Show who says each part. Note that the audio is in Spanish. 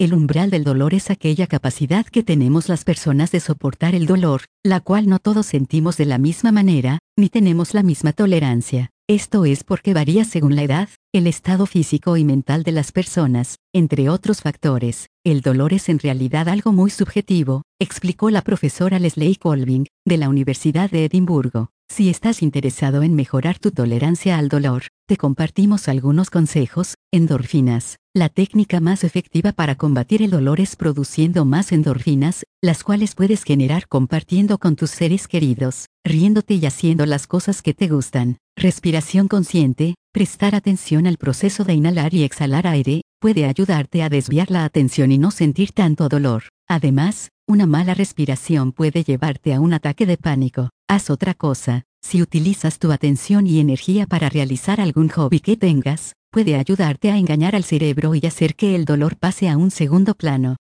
Speaker 1: El umbral del dolor es aquella capacidad que tenemos las personas de soportar el dolor, la cual no todos sentimos de la misma manera, ni tenemos la misma tolerancia. Esto es porque varía según la edad, el estado físico y mental de las personas, entre otros factores. El dolor es en realidad algo muy subjetivo, explicó la profesora Leslie Colvin, de la Universidad de Edimburgo. Si estás interesado en mejorar tu tolerancia al dolor, te compartimos algunos consejos. Endorfinas. La técnica más efectiva para combatir el dolor es produciendo más endorfinas, las cuales puedes generar compartiendo con tus seres queridos, riéndote y haciendo las cosas que te gustan. Respiración consciente. Prestar atención al proceso de inhalar y exhalar aire, puede ayudarte a desviar la atención y no sentir tanto dolor. Además, una mala respiración puede llevarte a un ataque de pánico. Haz otra cosa. Si utilizas tu atención y energía para realizar algún hobby que tengas, puede ayudarte a engañar al cerebro y hacer que el dolor pase a un segundo plano.